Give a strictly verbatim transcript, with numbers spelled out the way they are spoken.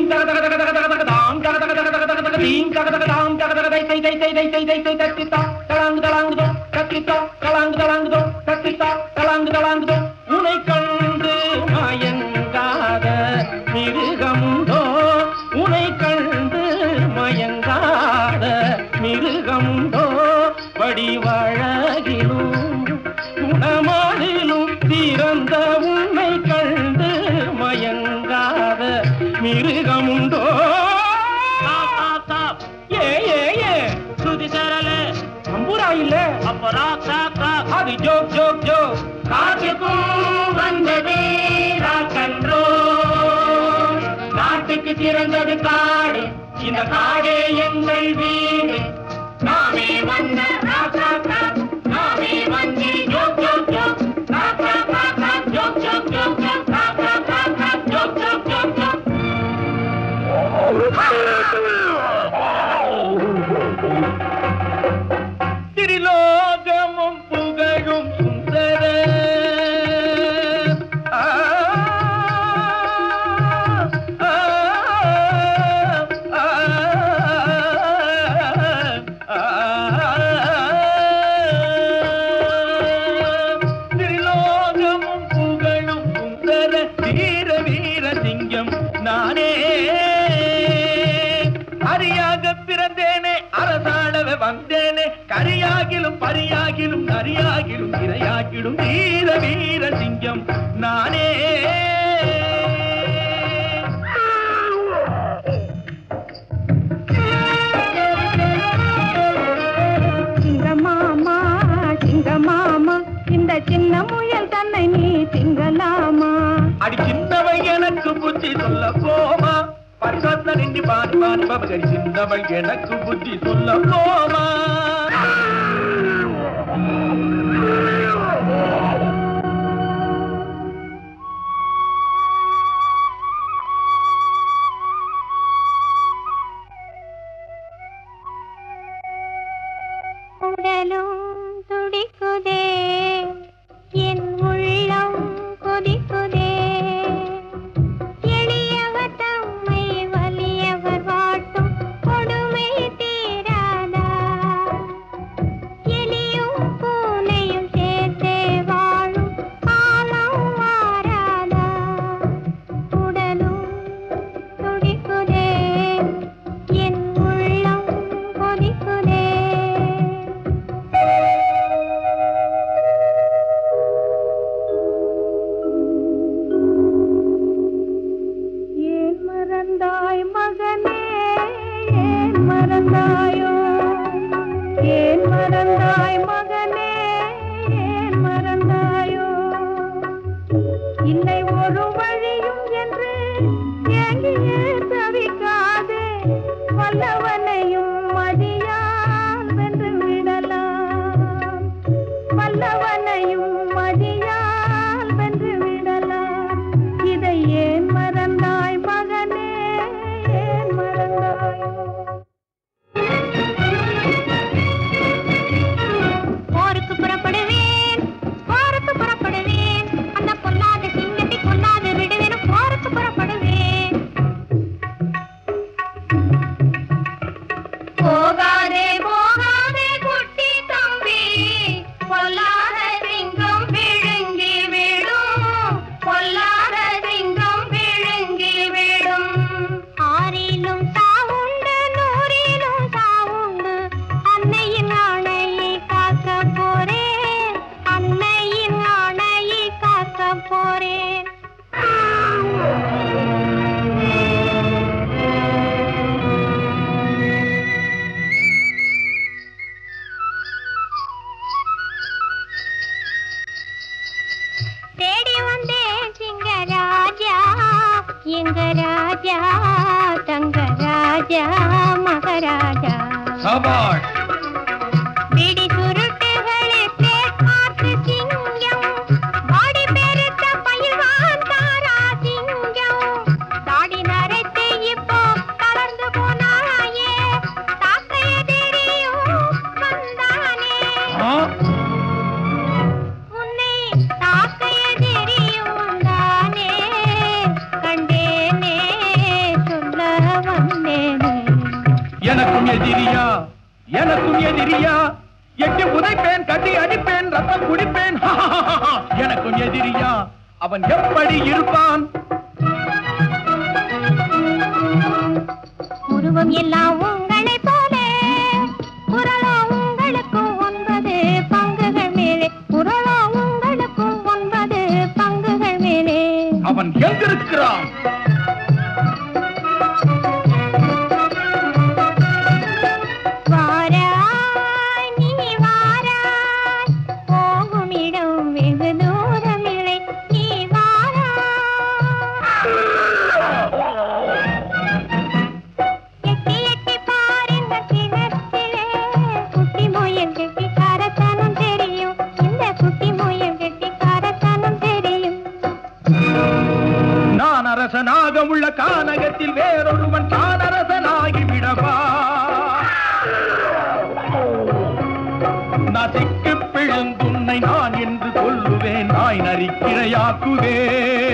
உனை கண்டு மயங்காத மிருகமுண்டோ, உனை கண்டு மயங்காத மிருகமுண்டோ, வடிவழகிலும் குணமானிலும் திறந்த உன்னை கண்டு மயங்காத மிருகமுண்டோ. ஏ ஏ ஏ சுதி சரல அம்புரா இல்ல அப்பரா காக்கா, அது ஜோக் ஜோக் ஜோக். காட்டுக்கும் வந்தது ராக்கன்றோ, நாட்டுக்கு திறந்தது காடு, இந்த காடே எங்கள் வீடு. நாமே வந்த ராக்கா, நாமே வந்து ஜோக் ஜோக் ஜோக். காக்கா காக்கா ஜோக் ஜோக் ஜோக் ஜோக். காக்கா காக்கா ஜோக் ஜோக் ஜோக் ஜோக். திரிலோகமும் புகழும் சுந்தர திரிலோகமும் புகழும் சுந்தர வீர வீர சிங்கம் நானே. அரியாக பிறந்தேனே, அரசாடவே வந்தேனே, கரியாகிலும் பரியாகிலும் நரியாகிலும் இரையாகிலும் வீர வீர சிங்கம் நானே. சிங்கமாமா சிங்கமாமா, இந்த சின்ன முயல் தன்னை நீ திங்கலாமா? அடி சின்னவள் எனக்கு புத்தி சொல்ல போமா, பரிசாத்த நின்று பாடி பாடி பபகரி. சின்னவள் எனக்கு புத்தி சொல்ல போமா. உடலும் துடிக்குதே, என் உள்ளம் கொதிக்குதே. எளியவர் தம்மை வலியவர் வாட்டும் கொடுமை தீராதா? எலியும் பூனையும் சேர்த்தே வாழும் காலம் மாறாதா? உடலும் துடிக்குதே, என் உள்ளம் கொதிக்குதே. ஏன் மறந்தாய் மகனே, ஏன் மறந்தாயோ? ஏன் மறந்தாய் மகனே, ஏன் மறந்தாயோ? இல்லை ஒரு வழியும் என்று ஏங்கியே தவிக்காதே, வல்லவனையும் மதியால் வென்று விடலாம். வல்லவனையும் மதியால் வென்று விடலாம். இதை ஏன் மறந்தாய் மகனே, ஏன் மறந்தாயோ? போருக்கு புறப்படுவேன், போருக்கு புறப்படுவேன், அந்த பொல்லாத சிங்கத்தை கொல்லாது விடுவேன். போருக்கு புறப்படுவேன். போகாதே போகாதே குட்டி தம்பி, பொல்லாத சிங்கம் விழுங்கி விடும், பொல்லாத சிங்கம் விழுங்கி விடும். ஆறிலும் சாவுண்டு, நூறிலும் சாவுண்டு, அன்னையின் ஆணையை காக்க போறேன், அன்னையின் ஆணையை காக்க போறேன். தேடி வந்தேன் சிங்கராஜா, எங்க ராஜா, தங்க ராஜா, மகராஜா. சபாஷ். பிடி சுருட்டுகளே பார்த்து சிங்கம், பாடி பெருத்த பயில்வான் தாரா சிங்கம். தாடி நரைத்து இப்போ தளர்ந்து போனாயே, தாக்கைய தெரியும் வந்தானே. உன்னை தாக்கைய தெரியும் வந்தானே, கண்டேனே சொல்ல உனக்கும் எதிரியா எனக்கும் எதிரியா எட்டி உதைப்பேன் கட்டி அடிப்பேன் ரத்தம் குடிப்பேன் எனக்கும் எதிரியா அவன் எப்படி இருப்பான் உருவம் எல்லாம் உங்களை போலே குரலோ உங்களுக்கும் ஒன்பது பங்குகள் மேலே குரலோ உங்களுக்கும் ஒன்பது பங்குகள் மேலே அவன் எங்கிருக்கிறான் அரசனாக உள்ள கானகத்தில் வேறொருவன் தான் அரசனாகி விடவா நசிக்கு பிழந்துன்னை நான் என்று சொல்லுவேன் நாய் நரிக்கிரையாக்குவேன்